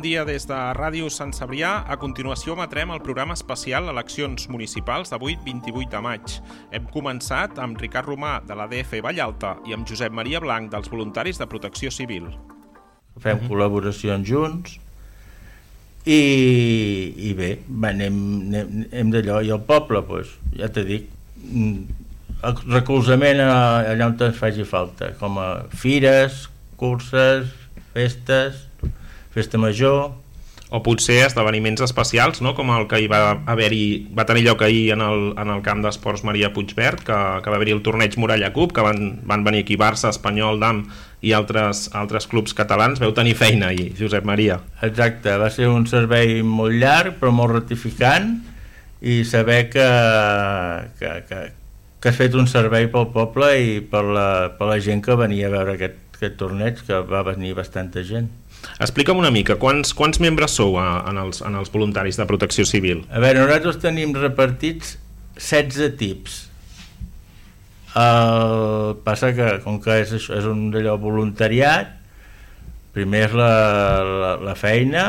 dia des de Ràdio Sant Cebrià. A continuació emetrem el programa especial Eleccions Municipals d'avui, 28 de maig. Hem començat amb Ricard Romà, de l'ADF Vallalta, i amb Josep Maria Blanc, dels Voluntaris de Protecció Civil. Fem col·laboracions junts i bé, anem d'allò. I el poble, doncs, ja t'he dit, recolzament allà on ens faci falta, com a fires, curses, festes, festa major. O potser esdeveniments especials, no? Com el que va tenir lloc ahir en el camp d'esports Maria Puigverd, que va haver-hi el torneig Muralla Cup, que van venir aquí Barça, Espanyol, DAM i altres clubs catalans. Veu tenir feina ahir, Josep Maria. Exacte, va ser un servei molt llarg però molt gratificant, i saber que has fet un servei pel poble i per la gent que venia a veure aquest torneig, que va venir bastanta gent. Explica'm una mica, quants membres sou en els Voluntaris de Protecció Civil? A veure, nosaltres tenim repartits 16 tips. Passa que, com que és un d'allò voluntariat, primer és la feina,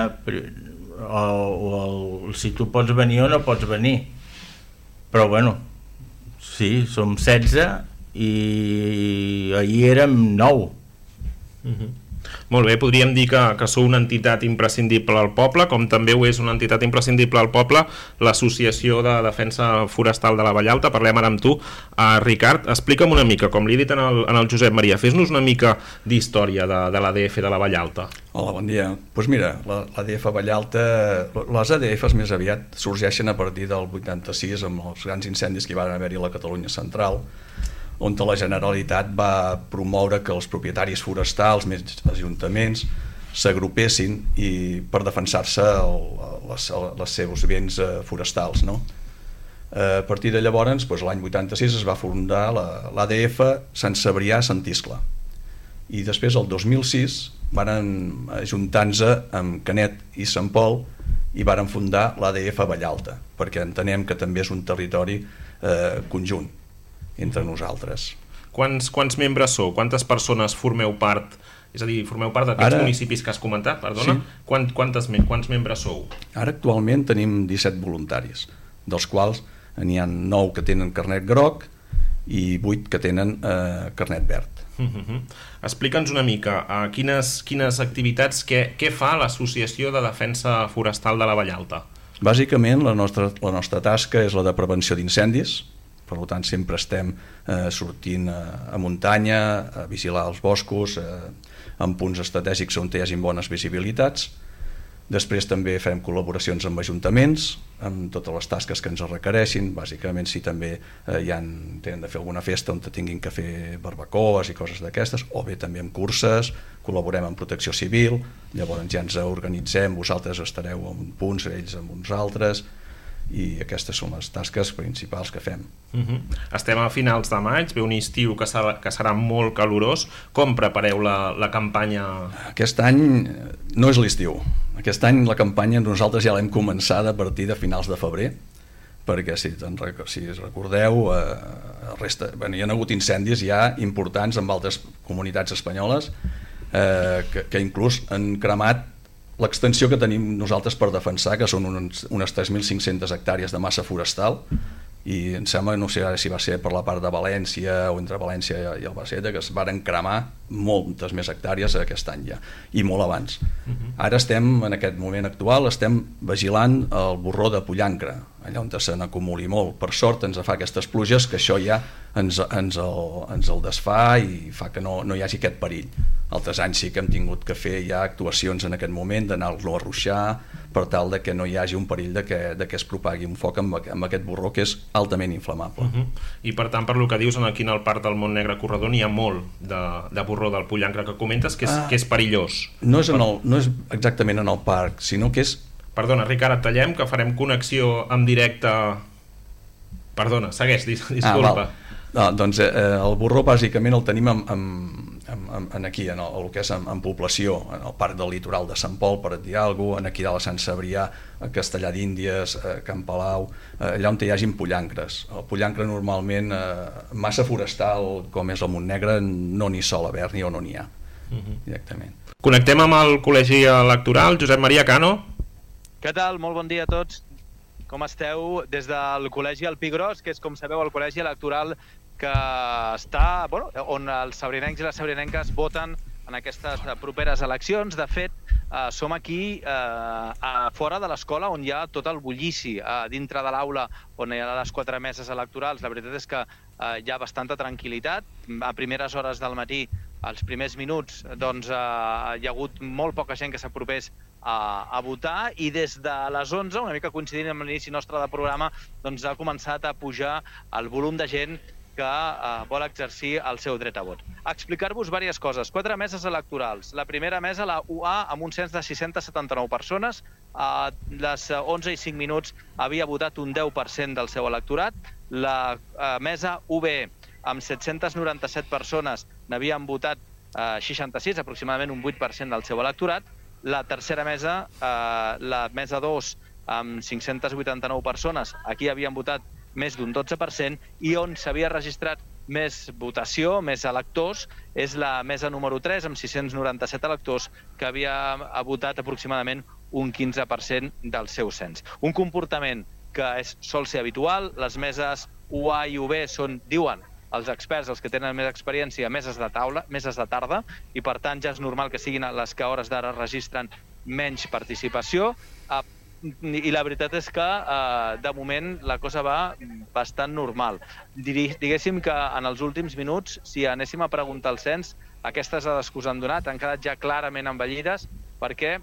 o si tu pots venir o no pots venir. Però bueno, sí, som 16 i ahir érem 9. Molt bé, podríem dir que sou una entitat imprescindible al poble, com també ho és una entitat imprescindible al poble l'Associació de Defensa Forestal de la Vallalta. Parlem ara amb tu, Ricard. Explica'm una mica, com li he dit en el Josep Maria, fes-nos una mica d'història de l'ADF de la Vallalta. Hola, bon dia. Doncs mira, l'ADF Vallalta, les ADFs més aviat sorgeixen a partir del 86 amb els grans incendis que hi van haver-hi a la Catalunya central, on la Generalitat va promoure que els propietaris forestals, més ajuntaments, s'agrupessin per defensar-se els seus béns forestals, no? A partir de llavors, l'any 86 es va fundar l'ADF Sant Cebrià Sant Iscle, i després el 2006 varen ajuntar-se amb Canet i Sant Pol i varen fundar l'ADF Vallalta, perquè entenem que també és un territori conjunt entre nosaltres. Quants membres sou? Quantes persones formeu part? És a dir, formeu part d'aquests municipis que has comentat, perdona? Sí. Quants membres sou? Ara actualment tenim 17 voluntaris, dels quals n'hi ha 9 que tenen carnet groc i 8 que tenen carnet verd. Explica'ns una mica quines activitats, què fa l'Associació de Defensa Forestal de la Vallalta? Bàsicament la nostra tasca és la de prevenció d'incendis. Per tant, sempre estem sortint a muntanya, a vigilar els boscos, en punts estratègics on hi hagi bones visibilitats. Després també farem col·laboracions amb ajuntaments, amb totes les tasques que ens requereixin. Bàsicament, si també tenen de fer alguna festa on tinguin que fer barbacoes i coses d'aquestes, o bé també amb curses, col·laborem amb Protecció Civil, llavors ja ens organitzem, vosaltres estareu en punts, ells en uns altres, i aquestes són les tasques principals que fem. Estem a finals de maig, ve un estiu que serà molt calorós. Com prepareu la campanya? Aquest any no és l'estiu. Aquest any la campanya nosaltres ja l'hem començada a partir de finals de febrer, perquè si recordeu hi ha hagut incendis ja importants en altres comunitats espanyoles que inclús han cremat l'extensió que tenim nosaltres per defensar, que són unes 3.500 hectàrees de massa forestal, i em sembla, no sé ara si va ser per la part de València o entre València i Albacete, que es varen cremar moltes més hectàrees aquest any ja, i molt abans. Ara estem, en aquest moment actual, estem vigilant el borró de Pollancre, allà on se n'acumuli molt. Per sort ens fa aquestes pluges que això ja ens el desfà i fa que no hi hagi aquest perill. Altres anys sí que hem tingut que fer ja actuacions en aquest moment, d'anar-lo a ruixar, per tal de que no hi hagi un perill de que es propagui un foc amb aquest borró que és altament inflamable. I per tant, per lo que dius, aquí en el Parc del Montnegre Corredor n'hi ha molt de borró del Pollancre que comentes, que és perillós. No és exactament en el parc, sinó que és... Perdona, Ricard, et tallem, que farem connexió en directe... Perdona, segueix, disculpa. Doncs el borró bàsicament el tenim aquí, en el que és en població, en el Parc del Litoral de Sant Pol, per dir alguna cosa, aquí dalt a Sant Cebrià, a Castellar d'Índies, a Camp Palau, allà on hi hagin pollancres. El pollancre normalment, massa forestal com és el Montnegre, no n'hi sol haver-n'hi o no n'hi ha. directament. Connectem amb el Col·legi Electoral. Josep Maria Cano. Què tal? Molt bon dia a tots. Com esteu? Des del Col·legi El Pi Gros, que és, com sabeu, el Col·legi Electoral que està, on els sabrinencs i les sabrinenques voten en aquestes properes eleccions. De fet, som aquí fora de l'escola on hi ha tot el bullici, dintre de l'aula on hi ha les 4 meses electorals. La veritat és que hi ha bastanta tranquil·litat. A primeres hores del matí, als primers minuts, doncs, hi ha hagut molt poca gent que s'apropés a votar, i des de les 11, una mica coincidint amb l'inici nostre de programa, doncs ha començat a pujar el volum de gent que vol exercir el seu dret a vot. Explicar-vos diverses coses. 4 meses electorals. La primera mesa, la UA, amb un cens de 679 persones. A les 11 i 5 minuts havia votat un 10% del seu electorat. La mesa UB, amb 797 persones, n'havien votat 66, aproximadament un 8% del seu electorat. La tercera mesa, la mesa 2, amb 589 persones, aquí havien votat més d'un 12%, i on s'havia registrat més votació, més electors, és la mesa número 3, amb 697 electors, que havia votat aproximadament un 15% del seu cens. Un comportament que sol ser habitual. Les meses UA i UB són, diuen els experts, els que tenen més experiència, meses de taula, meses de tarda, i per tant ja és normal que siguin les que a hores d'ara registren menys participació. I la veritat és que de moment la cosa va bastant normal. Diguéssim que en els últims minuts, si anéssim a preguntar al cens, aquestes dades que us han donat han quedat ja clarament envellides, perquè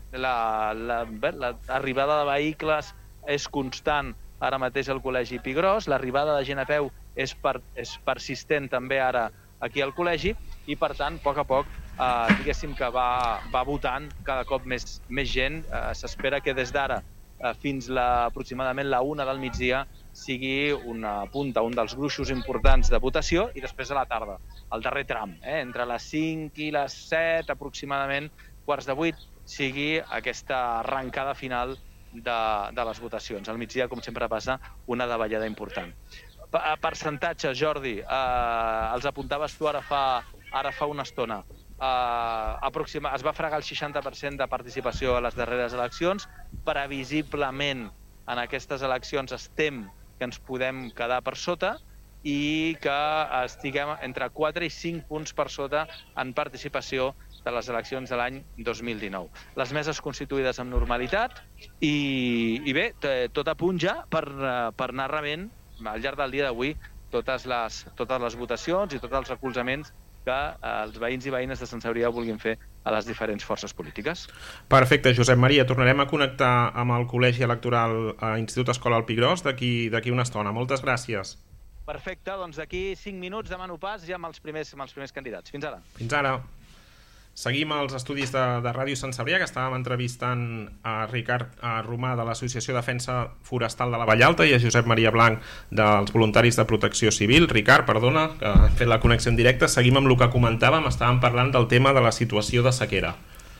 l'arribada de vehicles és constant ara mateix al Col·legi Pi Gros, l'arribada de gent a peu és persistent també ara aquí al col·legi, i per tant, a poc, diguéssim que va votant cada cop més gent. S'espera que des d'ara fins aproximadament la 1 del migdia sigui una punta, un dels gruixos importants de votació, i després a la tarda, el darrer tram, entre les 5 i les 7 aproximadament, 7:45, sigui aquesta arrencada final de les votacions. Al migdia, com sempre passa, una davallada important. Percentatges, Jordi, els apuntaves tu ara fa una estona. Es va fregar el 60% de participació a les darreres eleccions. Previsiblement, en aquestes eleccions estem que ens podem quedar per sota, i que estiguem entre 4 i 5 punts per sota en participació de les eleccions de l'any 2019. Les meses constituïdes amb normalitat, i bé, tot a punt ja per anar rebent al llarg del dia d'avui totes les votacions i tots els recolzaments que els veïns i veïnes de Sant Cebrià vulguin fer a les diferents forces polítiques. Perfecte, Josep Maria. Tornarem a connectar amb el Col·legi Electoral a Institut Escola El Pi Gros d'aquí una estona. Moltes gràcies. Perfecte, doncs d'aquí 5 minuts demano pas ja amb els primers candidats. Fins ara. Fins ara. Seguim als estudis de Ràdio Sant Cebrià, que estàvem entrevistant a Ricard Romà de l'Associació Defensa Forestal de la Vallalta i a Josep Maria Blanc dels Voluntaris de Protecció Civil. Ricard, perdona, que hem fet la connexió en directe. Seguim amb el que comentàvem, estàvem parlant del tema de la situació de sequera.